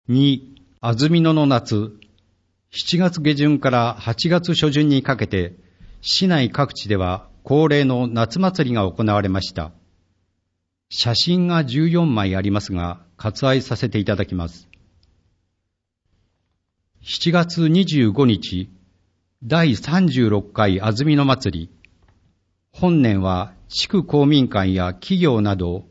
2、安曇野の夏、7月下旬から8月初旬にかけて、市内各地では恒例の夏祭りが行われました。写真が14枚ありますが、割愛させていただきます。7月25日、第36回安曇野祭り。本年は地区公民館や企業など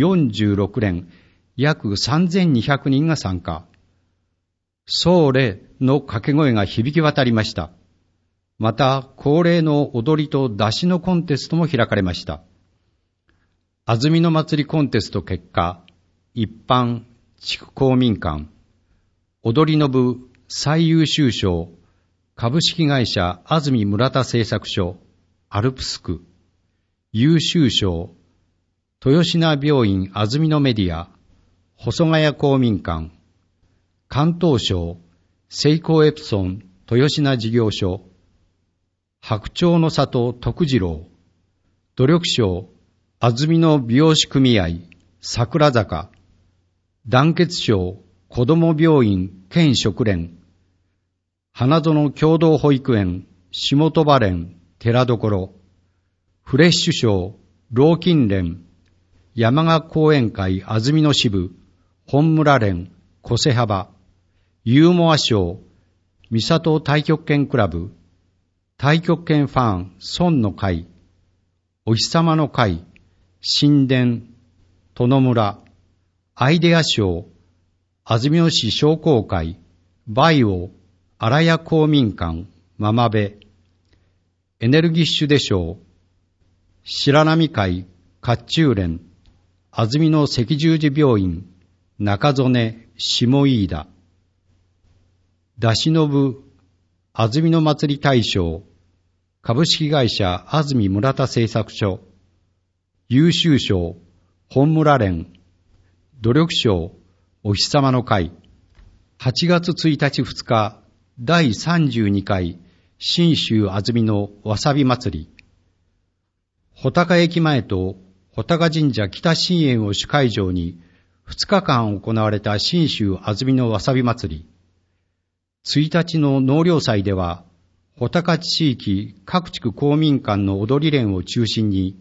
46連約3200人が参加。総礼の掛け声が響き渡りました。また、恒例の踊りと出汁のコンテストも開かれました。安曇野祭りコンテスト結果、一般、地区公民館、踊りの部最優秀賞、株式会社安曇村田製作所、アルプス区、優秀賞、豊品病院安曇野メディア、細ヶ谷公民館、関東賞、セイコーエプソン豊品事業所、白鳥の里徳次郎、努力賞、安曇野美容師組合、桜坂、団結賞、子ども病院県職連、花園共同保育園、下鳥羽連、寺所、フレッシュ賞、老金連、山岳講演会安曇野支部、本村連、小瀬幅、ユーモア賞、三郷太極拳クラブ、太極拳ファン、孫の会、お日様の会、神殿、殿村、アイデア賞、安曇野市商工会、バイオ、荒谷公民館、ママベ、エネルギッシュで賞、白波会、甲冑連、安曇野赤十字病院、中曽根、下飯田、出しの部、安曇野祭り大賞、株式会社安曇村田製作所、優秀賞、本村連、努力賞、お日様の会、8月1日2日、第32回、信州安曇野わさび祭り、穂高駅前と穂高神社北神苑を主会場に2日間行われた信州安曇野わさび祭り。1日の納涼祭では、穂高地域各地区公民館の踊り連を中心に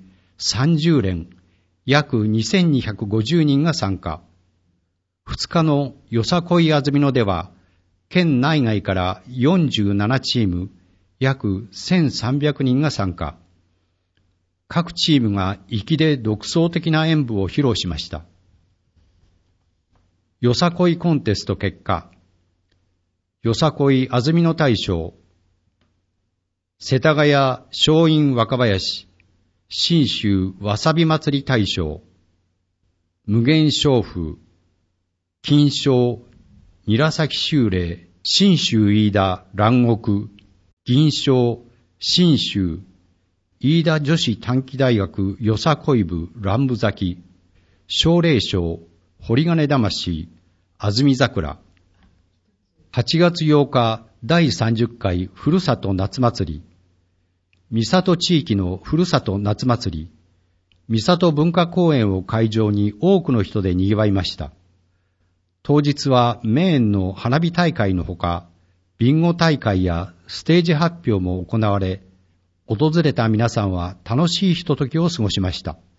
30連、約2250人が参加。2日のよさこい安曇野では、県内外から47チーム、約1300人が参加。各チームが粋で独創的な演舞を披露しました。よさこいコンテスト結果、よさこい安曇野大賞、世田谷松陰若林、信州わさび祭り大賞、無限小風、金賞、韮崎修霊、信州飯田蘭国、銀賞、信州、飯田女子短期大学よさこい部乱舞咲、奨励賞、堀金魂、安曇桜。8月8日第30回ふるさと夏祭り、三郷地域のふるさと夏祭り、三郷文化公園を会場に多くの人で賑わいました。当日はメーンの花火大会のほか、ビンゴ大会やステージ発表も行われ、訪れた皆さんは楽しいひとときを過ごしました。